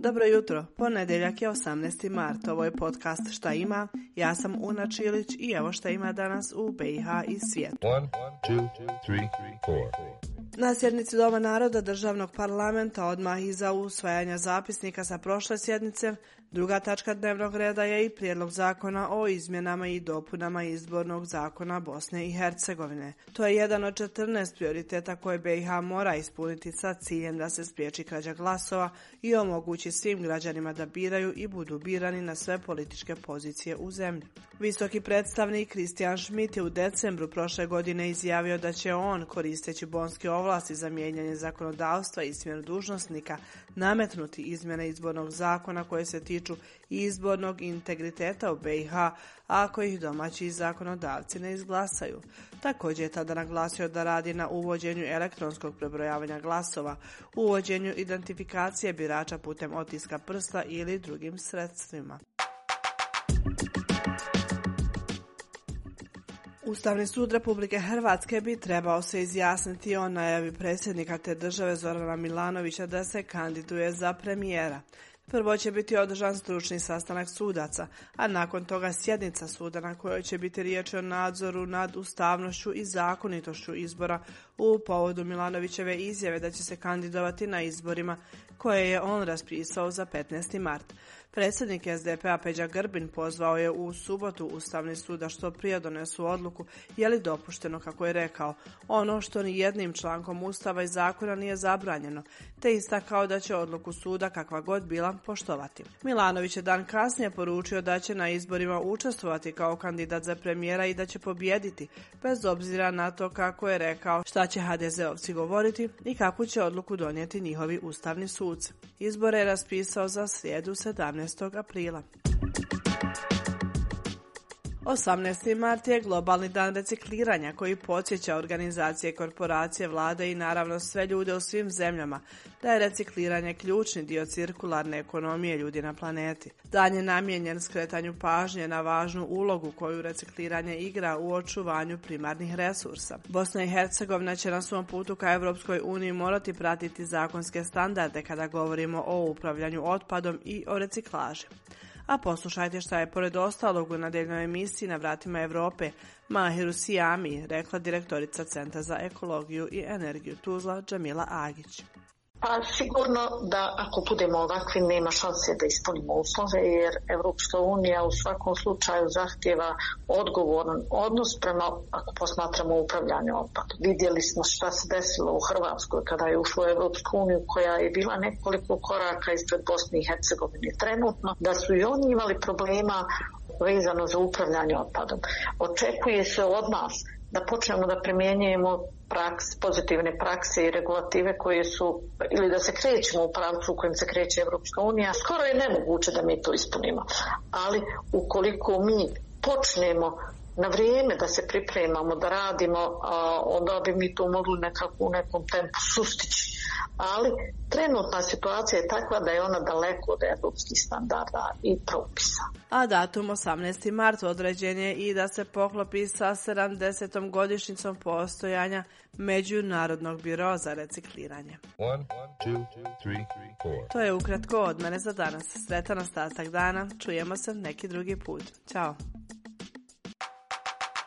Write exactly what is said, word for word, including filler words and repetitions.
Dobro jutro, ponedjeljak je osamnaesti mart, ovo je podcast Šta ima, ja sam Una Čilić i evo šta ima danas u B i H i svijetu. One, two, three, four. Na sjednici Doma naroda državnog parlamenta odmah iza usvajanja zapisnika sa prošle sjednice, druga tačka dnevnog reda je i prijedlog zakona o izmjenama i dopunama izbornog zakona Bosne i Hercegovine. To je jedan od četrnaest prioriteta koje B i H mora ispuniti sa ciljem da se spriječi krađa glasova i omogući svim građanima da biraju i budu birani na sve političke pozicije u zemlji. Visoki predstavnik Kristijan Schmidt je u decembru prošle godine izjavio da će on, koristeći bonske ovlasti za mijenjanje zakonodavstva i smjenu dužnosnika, nametnuti izmjene izbornog zakona koje se tiču izbornog integriteta u B i H, ako ih domaći zakonodavci ne izglasaju. Također je tada naglasio da radi na uvođenju elektronskog prebrojavanja glasova, uvođenju identifikacije birača putem otiska prsta ili drugim sredstvima. Ustavni sud Republike Hrvatske bi trebao se izjasniti o najavi predsjednika te države Zorana Milanovića da se kandiduje za premijera. Prvo će biti održan stručni sastanak sudaca, a nakon toga sjednica suda na kojoj će biti riječ o nadzoru nad ustavnošću i zakonitošću izbora u povodu Milanovićeve izjave da će se kandidovati na izborima koje je on raspisao za petnaesti mart. Predsjednik S D P-a Peđa Grbin pozvao je u subotu Ustavni sud da što prije donesu odluku je li dopušteno, kako je rekao, ono što ni jednim člankom Ustava i zakona nije zabranjeno, te istakao da će odluku suda, kakva god bila, poštovati. Milanović je dan kasnije poručio da će na izborima učestvovati kao kandidat za premijera i da će pobijediti, bez obzira na to, kako je rekao, šta će ha de zeovci govoriti i kakvu će odluku donijeti njihovi ustavni suci. Izbore je raspisao za srijedu sedamnaestog aprila. osamnaesti mart je globalni dan recikliranja koji podsjeća organizacije, korporacije, vlade i naravno sve ljude u svim zemljama da je recikliranje ključni dio cirkularne ekonomije ljudi na planeti. Dan je namijenjen skretanju pažnje na važnu ulogu koju recikliranje igra u očuvanju primarnih resursa. Bosna i Hercegovina će na svom putu ka Europskoj uniji morati pratiti zakonske standarde kada govorimo o upravljanju otpadom i o reciklaži. A poslušajte šta je pored ostalog u nedeljnoj emisiji Na vratima Europe Mahiru Sijami rekla direktorica Centra za ekologiju i energiju Tuzla Džamila Agić. Pa sigurno da ako budemo ovakvi nema šanse da ispunimo uslove, jer Evropska unija u svakom slučaju zahtjeva odgovoran odnos prema, ako posmatramo, upravljanje otpadom. Vidjeli smo šta se desilo u Hrvatskoj kada je ušlo u Evropsku uniju, koja je bila nekoliko koraka ispred Bosne i Hercegovine trenutno, da su i oni imali problema vezano za upravljanje otpadom. Očekuje se od nas da počnemo da primjenjujemo praks, pozitivne prakse i regulative koje su, ili da se krećemo u pravcu u kojem se kreće Evropska unija. Skoro je nemoguće da mi to ispunimo, ali ukoliko mi počnemo na vrijeme da se pripremamo, da radimo, onda bi mi to mogli nekako u nekom tempu sustići. Ali trenutna situacija je takva da je ona daleko od evropskih standarda i propisa. A datum osamnaesti mart određen je i da se poklopi sa sedamdesetom godišnjicom postojanja Međunarodnog biroa za recikliranje. One, two, three, four. To je ukratko od mene za danas. Sretan ostatak dana, čujemo se neki drugi put. Ćao!